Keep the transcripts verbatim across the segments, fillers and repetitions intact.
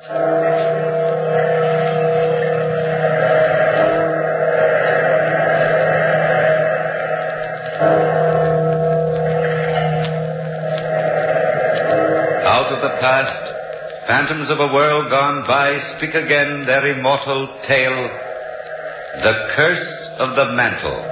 Out of the past, phantoms of a world gone by speak again their immortal tale, The Curse of the Mantle.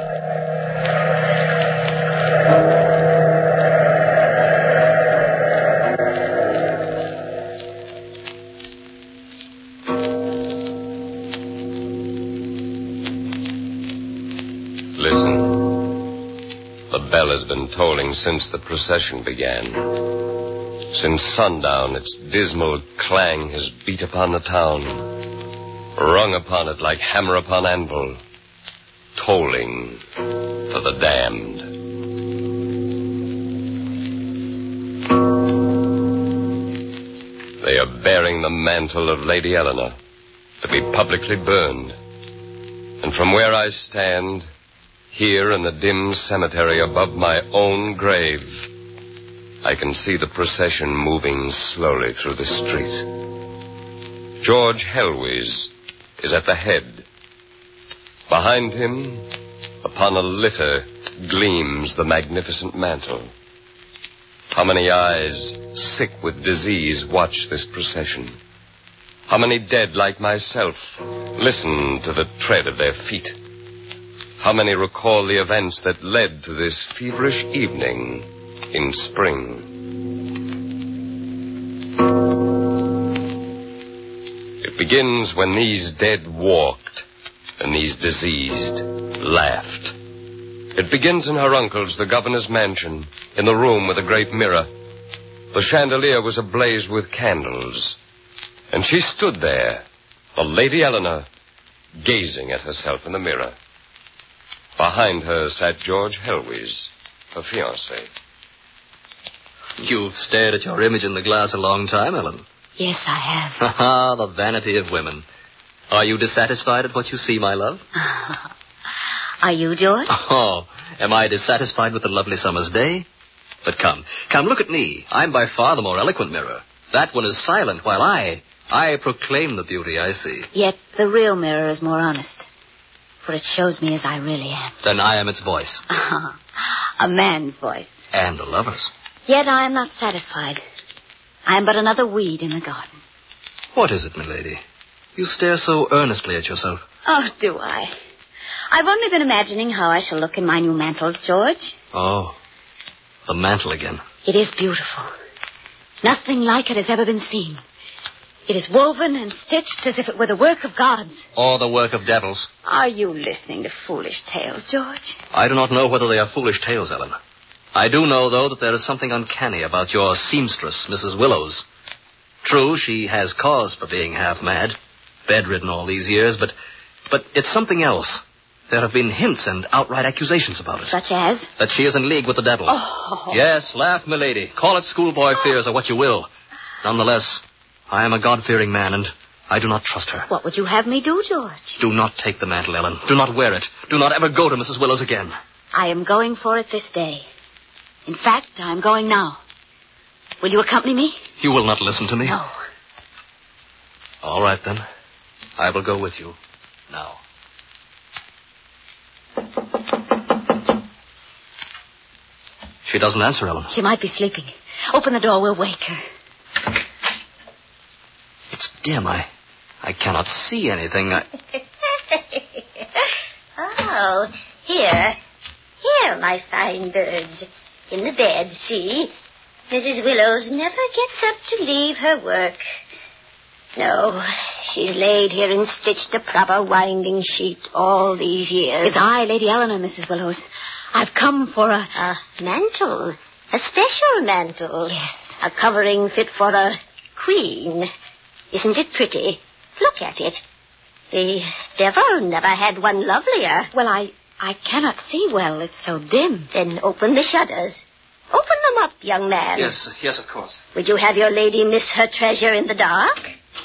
bell has been tolling since the procession began. Since sundown, its dismal clang has beat upon the town, rung upon it like hammer upon anvil, tolling for the damned. They are bearing the mantle of Lady Eleanor to be publicly burned. And from where I stand, here in the dim cemetery above my own grave, I can see the procession moving slowly through the street. George Helwys is at the head. Behind him, upon a litter, gleams the magnificent mantle. How many eyes, sick with disease, watch this procession? How many dead like myself listen to the tread of their feet? How many recall the events that led to this feverish evening in spring? It begins when these dead walked and these diseased laughed. It begins in her uncle's, the governor's mansion, in the room with a great mirror. The chandelier was ablaze with candles, and she stood there, the Lady Eleanor, gazing at herself in the mirror. Behind her sat George Helwys, her fiancé. You've stared at your image in the glass a long time, Ellen. Yes, I have. Ha ha, the vanity of women. Are you dissatisfied at what you see, my love? Are you, George? Oh, am I dissatisfied with the lovely summer's day? But come, come, look at me. I'm by far the more eloquent mirror. That one is silent, while I, I proclaim the beauty I see. Yet the real mirror is more honest, for it shows me as I really am. Then I am its voice. A man's voice. And a lover's. Yet I am not satisfied. I am but another weed in the garden. What is it, milady? You stare so earnestly at yourself. Oh, do I? I've only been imagining how I shall look in my new mantle, George. Oh, the mantle again. It is beautiful. Nothing like it has ever been seen. It is woven and stitched as if it were the work of gods. Or the work of devils. Are you listening to foolish tales, George? I do not know whether they are foolish tales, Ellen. I do know, though, that there is something uncanny about your seamstress, Missus Willows. True, she has cause for being half mad, bedridden all these years, but, but it's something else. There have been hints and outright accusations about it. Such as? That she is in league with the devil. Oh. Yes, laugh, milady. Call it schoolboy fears or what you will. Nonetheless, I am a God-fearing man, and I do not trust her. What would you have me do, George? Do not take the mantle, Ellen. Do not wear it. Do not ever go to Missus Willows again. I am going for it this day. In fact, I am going now. Will you accompany me? You will not listen to me? No. All right, then. I will go with you. Now. She doesn't answer, Ellen. She might be sleeping. Open the door. We'll wake her. It's dim. I, I cannot see anything. I... Oh, here. Here, my fine birds. In the bed, see? Missus Willows never gets up to leave her work. No, she's laid here and stitched a proper winding sheet all these years. It's I, Lady Eleanor, Missus Willows. I've come for a... A mantle. A special mantle. Yes. A covering fit for a queen. Isn't it pretty? Look at it. The devil never had one lovelier. Well, I, I cannot see well. It's so dim. Then open the shutters. Open them up, young man. Yes, yes, of course. Would you have your lady miss her treasure in the dark?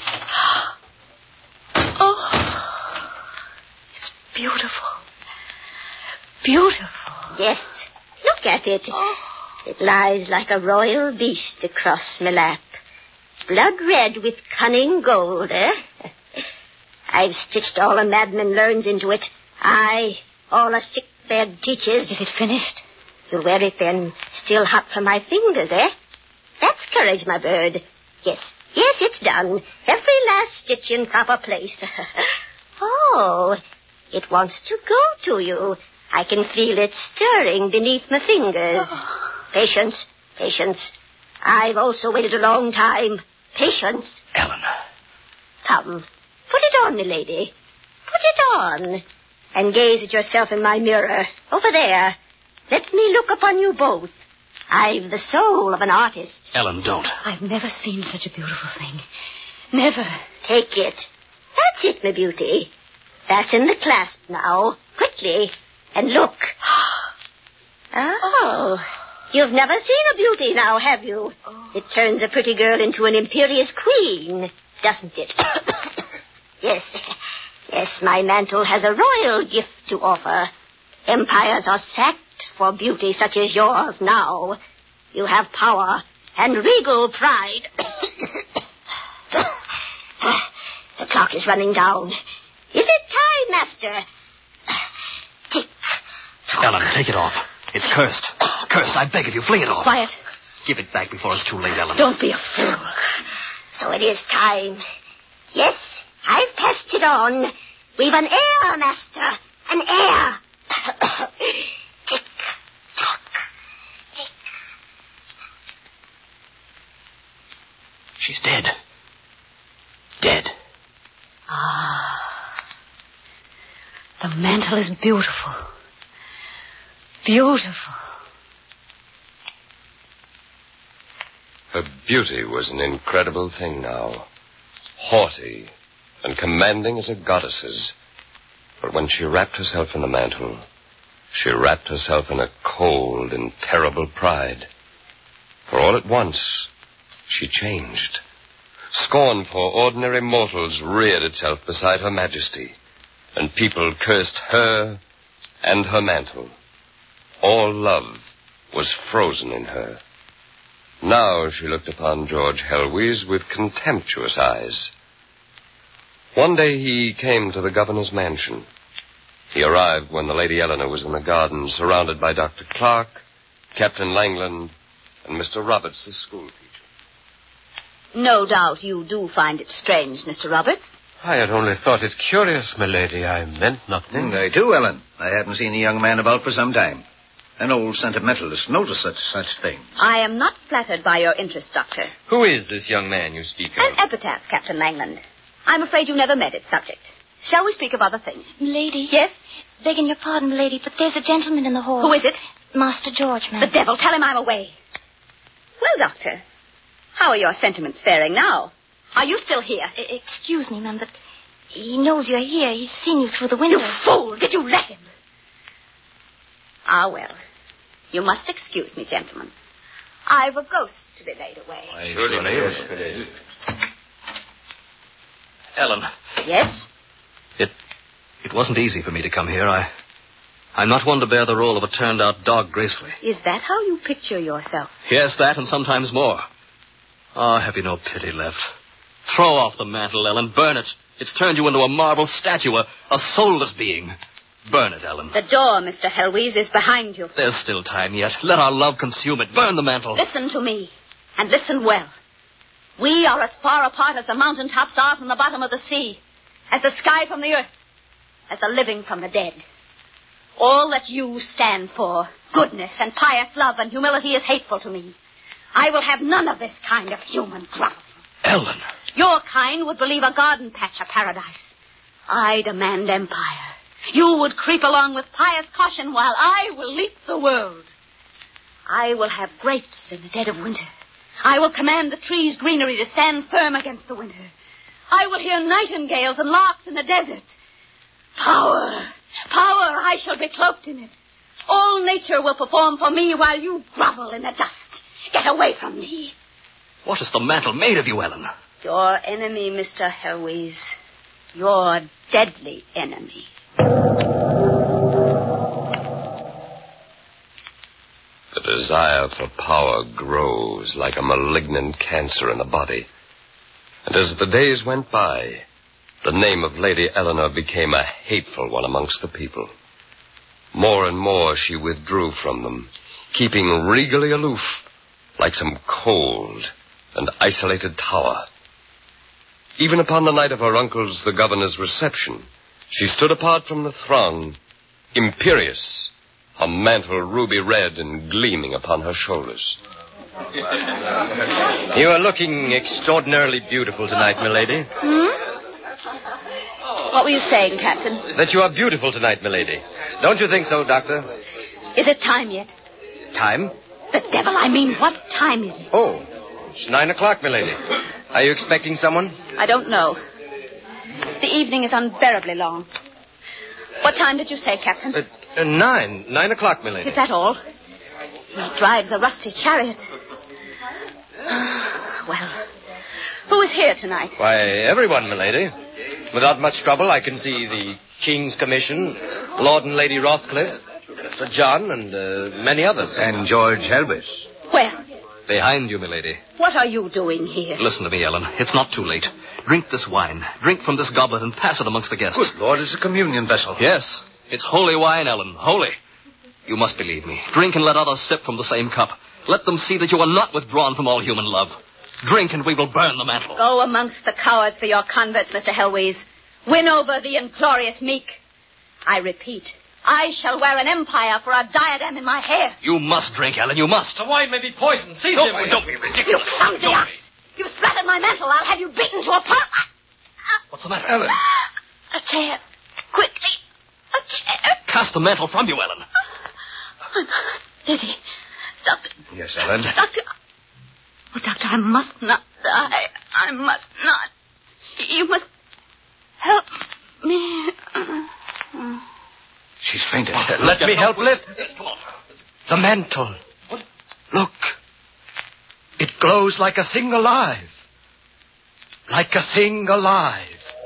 Oh, it's beautiful. Beautiful. Yes, look at it. Oh. It lies like a royal beast across my lap. blood red with cunning gold, eh? I've stitched all a madman learns into it. Aye, all a sick bed teaches. Is it finished? You'll wear it then, still hot from my fingers, eh? That's courage, my bird. Yes, yes, it's done. Every last stitch in proper place. Oh, it wants to go to you. I can feel it stirring beneath my fingers. Oh. Patience, patience. I've also waited a long time. Patience. Ellen. Come, put it on, milady. Put it on. And gaze at yourself in my mirror. Over there. Let me look upon you both. I've the soul of an artist. Ellen, don't. I've never seen such a beautiful thing. Never. Take it. That's it, my beauty. Fasten the clasp now. Quickly. And look. Oh. You've never seen a beauty now, have you? Oh. It turns a pretty girl into an imperious queen, doesn't it? Yes. Yes, my mantle has a royal gift to offer. Empires are sacked for beauty such as yours now. You have power and regal pride. The clock is running down. Is it time, master? Tick tock. Ellen, take it off. It's cursed. Cursed, I beg of you, fling it off. Quiet. Give it back before it's too late, Ellen. Don't be a fool. So it is time. Yes, I've passed it on. We've an heir, master. An heir. Tick tock. Tick. She's dead. Dead. Ah. The mantle is beautiful. Beautiful. Her beauty was an incredible thing now. Haughty and commanding as a goddess's. But when she wrapped herself in the mantle, she wrapped herself in a cold and terrible pride. For all at once, she changed. Scorn for ordinary mortals reared itself beside her majesty, and people cursed her and her mantle. All love was frozen in her. Now she looked upon George Helwys with contemptuous eyes. One day he came to the governor's mansion. He arrived when the Lady Eleanor was in the garden, surrounded by Doctor Clark, Captain Langland, and Mister Roberts, the schoolteacher. No doubt you do find it strange, Mister Roberts. I had only thought it curious, my lady. I meant nothing. Mm, I do, Ellen. I haven't seen a young man about for some time. An old sentimentalist notice such such things. I am not flattered by your interest, Doctor. Who is this young man you speak of? An epitaph, Captain Langland. I'm afraid you never met its subject. Shall we speak of other things? Milady. Yes? Begging your pardon, milady, but there's a gentleman in the hall. Who is it? Master George, ma'am. The devil. Tell him I'm away. Well, Doctor, how are your sentiments faring now? Are you still here? I- excuse me, ma'am, but he knows you're here. He's seen you through the window. You fool! Did you let him? Ah, well. You must excuse me, gentlemen. I've a ghost to be laid away. Surely, yes. Ellen. Yes? It it wasn't easy for me to come here. I, I'm not one to bear the role of a turned-out dog gracefully. Is that how you picture yourself? Yes, that and sometimes more. Oh, have you no pity left? Throw off the mantle, Ellen. Burn it. It's turned you into a marble statue, a, a soulless being. Burn it, Ellen. The door, Mister Helwys, is behind you. There's still time yet. Let our love consume it. Burn the mantle. Listen to me, and listen well. We are as far apart as the mountain tops are from the bottom of the sea, as the sky from the earth, as the living from the dead. All that you stand for, goodness and pious love and humility, is hateful to me. I will have none of this kind of human groveling. Ellen. Your kind would believe a garden patch a paradise. I demand empire. You would creep along with pious caution while I will leap the world. I will have grapes in the dead of winter. I will command the trees' greenery to stand firm against the winter. I will hear nightingales and larks in the desert. Power, power, I shall be cloaked in it. All nature will perform for me while you grovel in the dust. Get away from me. What is the mantle made of you, Ellen? Your enemy, Mister Helwys. Your deadly enemy. The desire for power grows like a malignant cancer in the body, And as the days went by, the name of Lady Eleanor became a hateful one amongst the people. More and more she withdrew from them, keeping regally aloof, like some cold and isolated tower. Even upon the night of her uncle's, the governor's, reception, she stood apart from the throng, imperious, her mantle ruby red and gleaming upon her shoulders. You are looking extraordinarily beautiful tonight, milady. Hmm? What were you saying, Captain? That you are beautiful tonight, milady. Don't you think so, Doctor? Is it time yet? Time? The devil, I mean, what time is it? Oh, it's nine o'clock, milady. Are you expecting someone? I don't know. The evening is unbearably long. What time did you say, Captain? Uh, uh, nine. Nine o'clock, milady. Is that all? He drives a rusty chariot. Well, who is here tonight? Why, everyone, milady. Without much trouble, I can see the King's Commission, Lord and Lady Rothcliffe, Sir John, and uh, many others. And George Helbus. Where? Behind you, milady. What are you doing here? Listen to me, Ellen. It's not too late. Drink this wine. Drink from this goblet and pass it amongst the guests. Good Lord, it's a communion vessel. Yes. It's holy wine, Ellen. Holy. You must believe me. Drink and let others sip from the same cup. Let them see that you are not withdrawn from all human love. Drink and we will burn the mantle. Go amongst the cowards for your converts, Mister Helwys. Win over the inglorious meek. I repeat, I shall wear an empire for a diadem in my hair. You must drink, Ellen. You must. The wine may be poisoned. Seize don't, him. Don't be ridiculous. You clumsy ox. You've splattered my mantle. I'll have you beaten to a pulp. What's the matter? Ellen. A chair. Quickly. A chair. Cast the mantle from you, Ellen. I'm dizzy. Doctor. Yes, Ellen. Doctor. Oh, Doctor, I must not die. I must not. You must help me. She's fainted. Let me help lift. Yes, come on. The mantle. What? Look. It glows like a thing alive. Like a thing alive.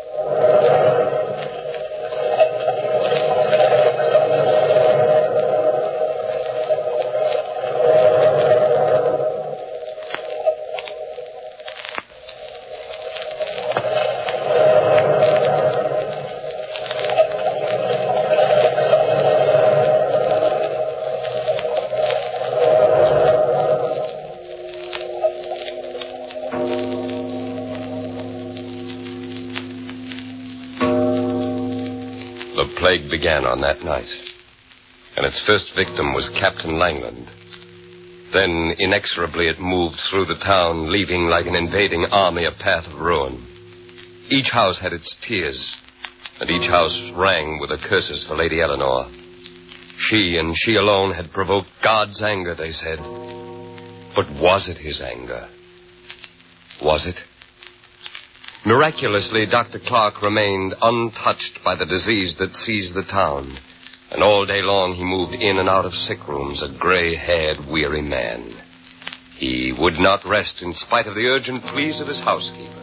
The plague began on that night, and its first victim was Captain Langland. Then, inexorably, it moved through the town, leaving like an invading army a path of ruin. Each house had its tears, and each house rang with the curses for Lady Eleanor. She, and she alone, had provoked God's anger, they said. But was it his anger? Was it? Miraculously, Doctor Clark remained untouched by the disease that seized the town, and all day long he moved in and out of sick rooms, a gray-haired, weary man. He would not rest in spite of the urgent pleas of his housekeeper.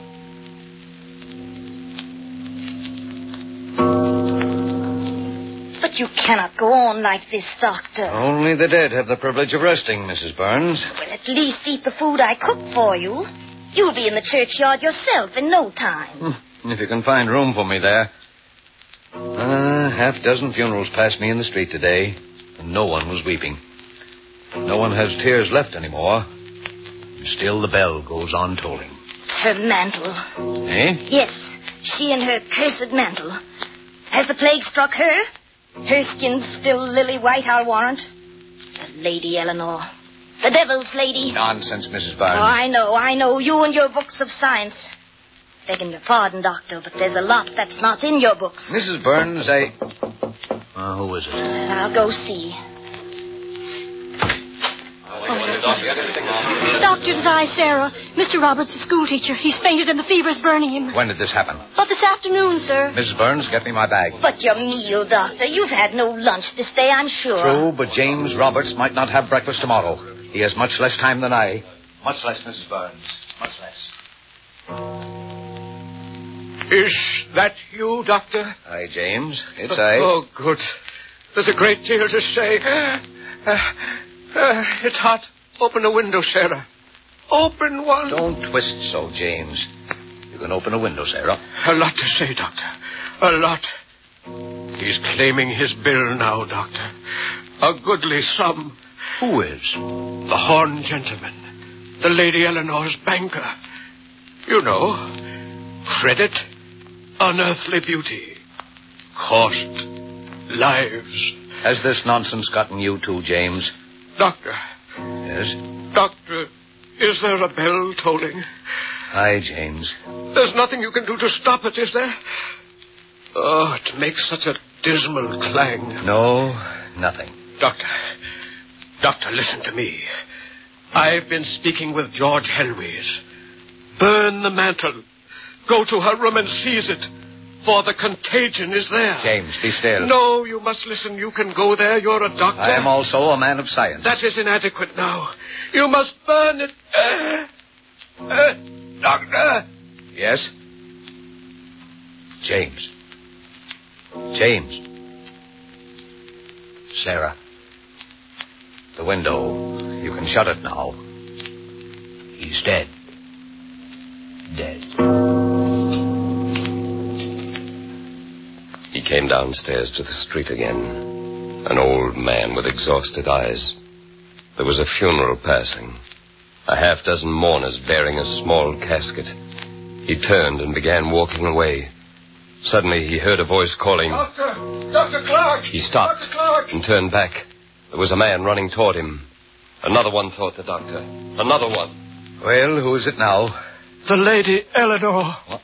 But you cannot go on like this, Doctor. Only the dead have the privilege of resting, Missus Burns. Well, at least eat the food I cooked for you. You'll be in the churchyard yourself in no time. If you can find room for me there. Uh, half a dozen funerals passed me in the street today, and no one was weeping. No one has tears left anymore. And still the bell goes on tolling. It's her mantle. Eh? Yes, she and her cursed mantle. Has the plague struck her? Her skin's still lily white, I'll warrant. The Lady Eleanor. The devil's lady. Nonsense, Missus Barnes. Oh, I know, I know. You and your books of science. Begging your pardon, Doctor, but there's a lot that's not in your books. Missus Burns, I... Uh, who is it? I'll go see. Doctor Desire Sarah. Mister Roberts, the schoolteacher. He's fainted and the fever's burning him. When did this happen? About this afternoon, sir. Missus Burns, get me my bag. But your meal, Doctor. You've had no lunch this day, I'm sure. True, but James Roberts might not have breakfast tomorrow. He has much less time than I. Much less, Missus Burns. Much less. Is that you, Doctor? Aye, James. It's I. Oh, good. There's a great deal to say. Uh, uh, it's hot. Open the window, Sarah. Open one. Don't twist so, James. can open a window, Sarah. A lot to say, Doctor. A lot. He's claiming his bill now, Doctor. A goodly sum. Who is? The Horn gentleman. The Lady Eleanor's banker. You know, credit, unearthly beauty, cost, lives. Has this nonsense gotten you too, James? Doctor. Yes? Doctor, is there a bell tolling? Aye, James. There's nothing you can do to stop it, is there? Oh, it makes such a dismal clang. No, nothing. Doctor, Doctor, listen to me. I've been speaking with George Helwys. Burn the mantle. Go to her room and seize it. For the contagion is there. James, be still. No, you must listen. You can go there. You're a doctor. I am also a man of science. That is inadequate now. You must burn it. Uh, uh, doctor. Yes? James. James. Sarah. The window. You can shut it now. He's dead. Dead. He came downstairs to the street again, an old man with exhausted eyes. There was a funeral passing, a half dozen mourners bearing a small casket. He turned and began walking away. Suddenly he heard a voice calling... Doctor! Doctor Clark! He stopped Doctor Clark! and turned back. There was a man running toward him. Another one, thought the doctor. Another one. Well, who is it now? The Lady Eleanor. What?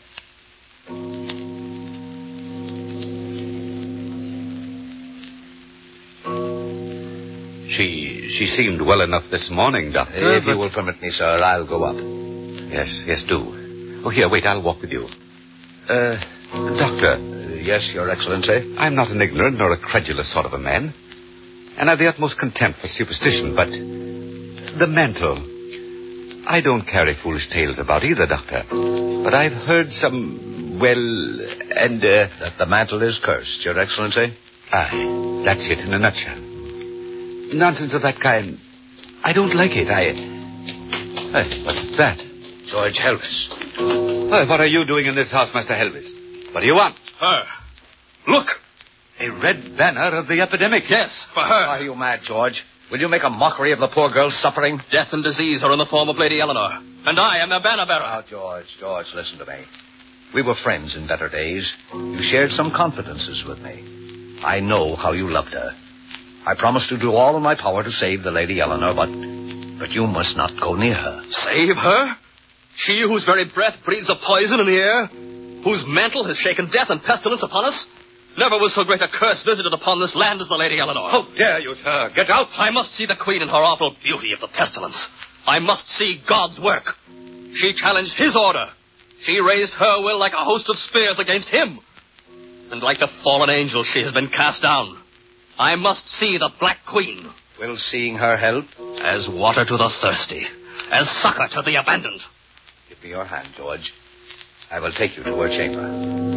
She she seemed well enough this morning, Doctor. If but... you will permit me, sir, I'll go up. Yes, yes, do. Oh, here, wait, I'll walk with you. Uh, Doctor. Uh, yes, Your Excellency? I'm not an ignorant nor a credulous sort of a man. And I've the utmost contempt for superstition, but... the mantle. I don't carry foolish tales about either, Doctor. But I've heard some... well, and... Uh... That the mantle is cursed, Your Excellency? Aye, that's it in a nutshell. Nonsense of that kind. I don't like it. I... Hey, what's that? George Helwys. Well, what are you doing in this house, Master Helwys? What do you want? Her. Look. A red banner of the epidemic. Yes, for her. Are you mad, George? Will you make a mockery of the poor girl's suffering? Death and disease are in the form of Lady Eleanor. And I am their banner bearer. Now, George, George, listen to me. We were friends in better days. You shared some confidences with me. I know how you loved her. I promised to do all in my power to save the Lady Eleanor, but... but you must not go near her. Save her? She whose very breath breathes a poison in the air? Whose mantle has shaken death and pestilence upon us? Never was so great a curse visited upon this land as the Lady Eleanor. How dare you, sir? Get out! I must see the Queen in her awful beauty of the pestilence. I must see God's work. She challenged his order. She raised her will like a host of spears against him. And like the fallen angel, she has been cast down. I must see the Black Queen. Will seeing her help? As water to the thirsty. As succor to the abandoned. Give me your hand, George. I will take you to her chamber.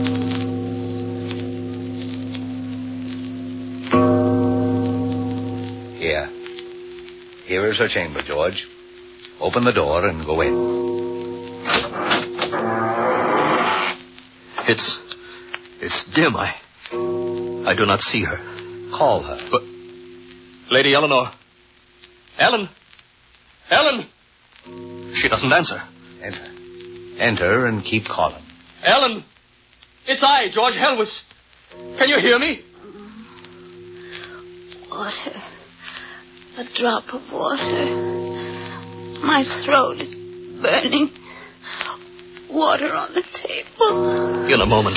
Here. Here is her chamber, George. Open the door and go in. It's... it's dim. I... I do not see her. Call her. But... Lady Eleanor. Ellen. Ellen. She doesn't answer. Enter. Enter and keep calling. Ellen. It's I, George Helwys. Can you hear me? Water. A drop of water. My throat is burning. Water on the table. In a moment.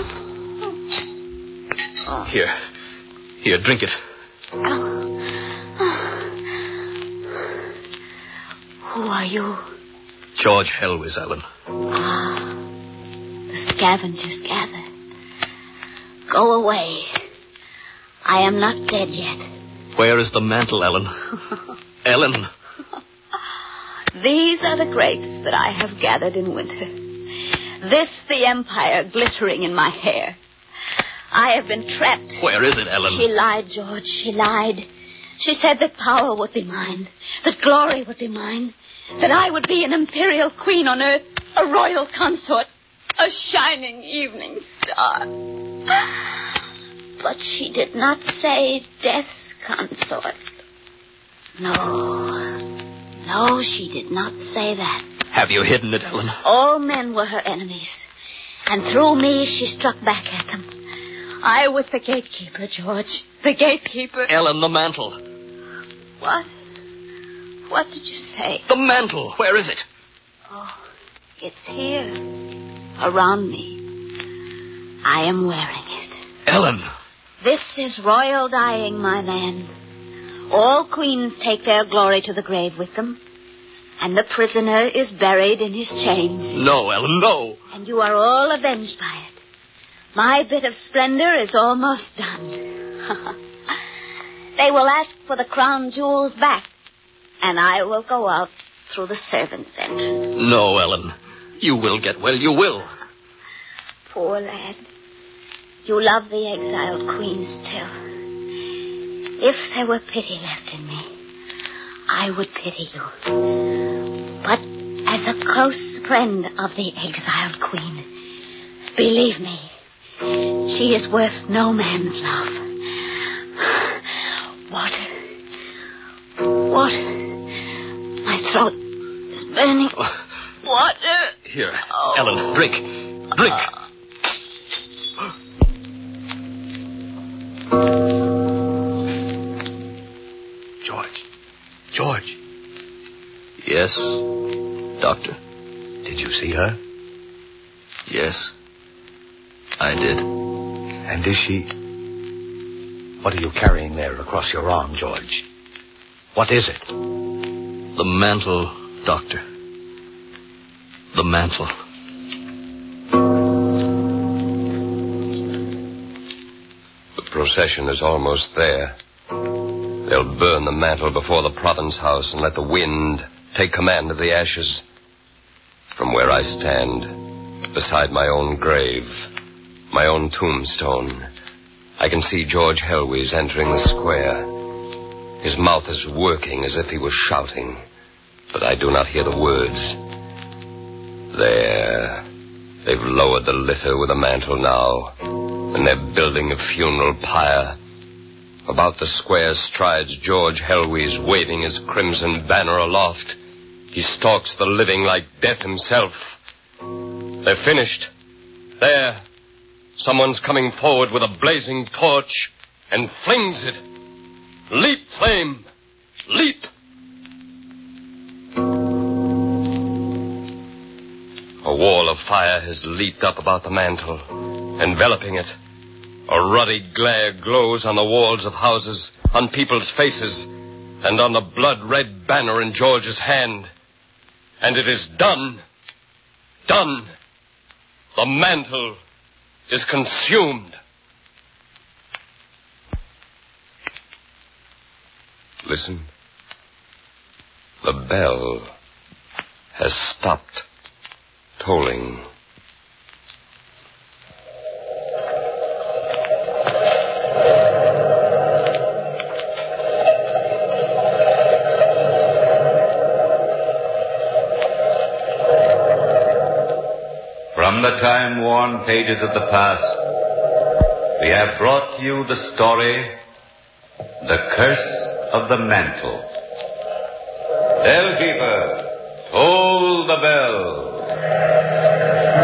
Here. Here, drink it. Who are you? George Helwys, Ellen. Ah, the scavengers gather. Go away. I am not dead yet. Where is the mantle, Ellen? Ellen. These are the grapes that I have gathered in winter. This the empire glittering in my hair. I have been trapped. Where is it, Ellen? She lied, George. She lied. She said that power would be mine, that glory would be mine, that I would be an imperial queen on earth, a royal consort. a shining evening star. But she did not say death's consort. No. No, she did not say that. Have you hidden it, Ellen? All men were her enemies. And through me, she struck back at them. I was the gatekeeper, George. The gatekeeper. Ellen, the mantle. What? What did you say? The mantle. Where is it? Oh, it's here. Around me. I am wearing it. Ellen. This is royal dying, my man. All queens take their glory to the grave with them. And the prisoner is buried in his chains. No, Ellen, no. And you are all avenged by it. My bit of splendor is almost done. They will ask for the crown jewels back. And I will go out through the servants' entrance. No, Ellen. You will get well, you will. Poor lad. You love the exiled queen still. If there were pity left in me, I would pity you. But as a close friend of the exiled queen, believe me, she is worth no man's love. Water. Water. My throat is burning. Water. Here, oh. Ellen, drink. Drink. Uh. George. George. Yes, Doctor? Did you see her? Yes, I did. And is she... What are you carrying there across your arm, George? What is it? The mantle, Doctor. The mantle. The procession is almost there. They'll burn the mantle before the province house and let the wind take command of the ashes. From where I stand, beside my own grave, my own tombstone, I can see George Helwys entering the square. His mouth is working as if he was shouting, but I do not hear the words. There. They've lowered the litter with the mantle now, and they're building a funeral pyre. About the square strides George Helwys, waving his crimson banner aloft. He stalks the living like death himself. They're finished. There. Someone's coming forward with a blazing torch and flings it. Leap, flame! Leap! A wall of fire has leaped up about the mantle, enveloping it. A ruddy glare glows on the walls of houses, on people's faces, and on the blood-red banner in George's hand. And it is done. Done. The mantle is consumed. Listen. The bell has stopped tolling. From the time-worn pages of the past, we have brought you the story, The Curse of the Mantle. Bellkeeper, toll the bell.